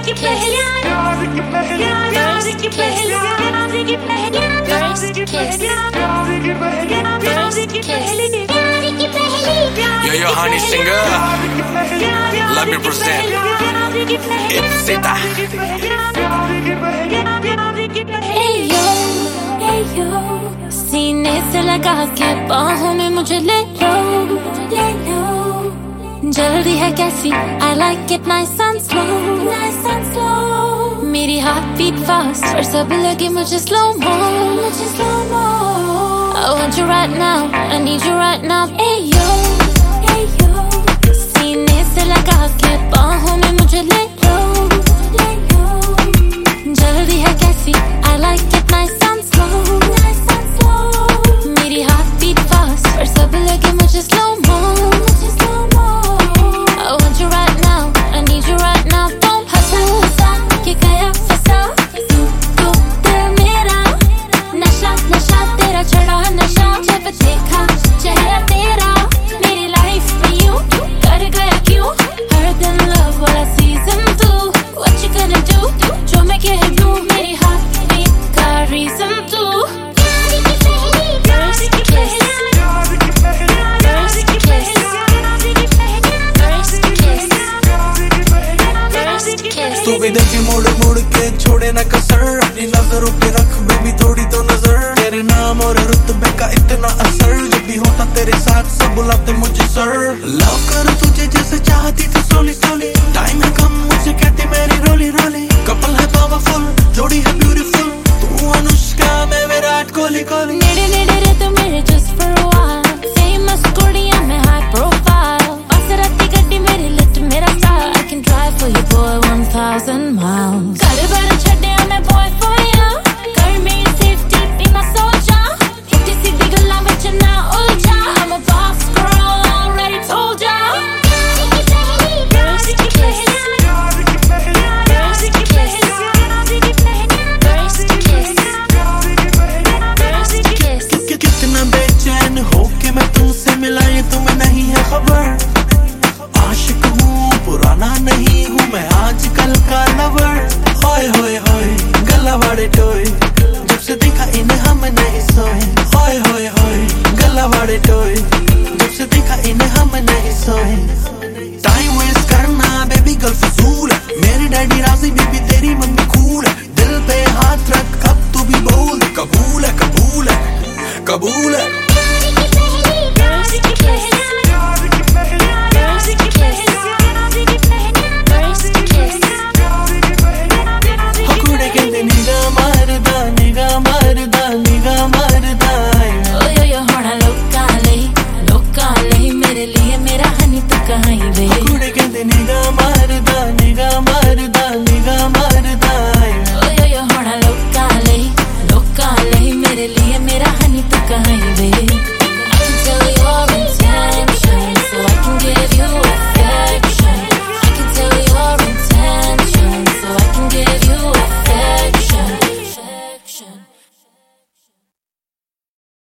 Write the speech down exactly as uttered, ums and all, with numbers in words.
Yo, yo, honey singer, let me present Ipsita. Hey yo, hey yo, सीने से लगा के बाहों में मुझे ले लो, ले लो। जल्दी है कैसी, I like it nice and slow, nice and slow. मेरी heart beat fast, और सब लगे मुझे slow mo, मुझे slow mo. I want you right now, I need you right now. Hey yo, hey yo, सीने से लगा के बाहों में मुझे ले लो, ले लो। जल्दी है कैसी, I like it nice and slow, nice and slow. मेरी heart beat fast, और सब लगे मुझे slow mo, मुझे slow mo. I want you right now, I need you right now. Don't hustle, ये गया फंसा, तू तू दिल मेरा, नशा नशा तेरा चढ़ा नशा। जब देखा चेहरा तेरा, मेरी लाइफ में यूं कर गया क्यों? हर दिन love वाला season two. What you gonna do? जो मैं कह दूं, मेरी heart beat का reason two. First kiss, first kiss, first kiss. तू भी देखे मुड़ मुड़ के छोड़े ना कसर, अपनी नजरों पे रख बेबी थोड़ी तो नजर। तेरे नाम और रुतबे का इतना असर, जब भी होता तेरे साथ सब बुलाते मुझे सर। लव कर तुझे जैसे चाहती थी सोली सोली, टाइम है कम मुझे कहती मेरी रोली रोली। कपल है पावरफुल, जोड़ी है ब्यूटीफुल, तू अनुष्का मैं विराट कोहली कोहली। नेड़े नेड़े रह तू मेरे just for a while, famous कुड़ियां मैं high profile। बासराती गड्डी मेरी लिट मेरा style, I can drive for you boy one thousand miles। घर बार छड्डिया मैं boy for ya, कर मेरी safety be my soldier। हिट्टी सीधी गल्लां विच ना उलझा, I'm a boss girl already told ya। First kiss, first kiss, first kiss, first kiss। कि कितना बेचैन हो के मैं तुमसे मिला, ये तुम्हें नहीं है खबर। आशिक हूँ पुराना नहीं हूँ मैं आजकल का लवर। होए होए होए गला वाड़े टोए, जब से देखा इन्हें हम नहीं सोए। होए होए होए गला वाड़े टोए, जब से देखा इन्हें हम नहीं सोए। टाइम वेस्ट करना बेबी गर्ल फजूल है, मेरी डैडी राजी बीबी तेरी मम्मी कूल है। दिल पे हाथ रख अब तू भी बोल, कबूल है कबूल है कबूल है। first kiss, first kiss।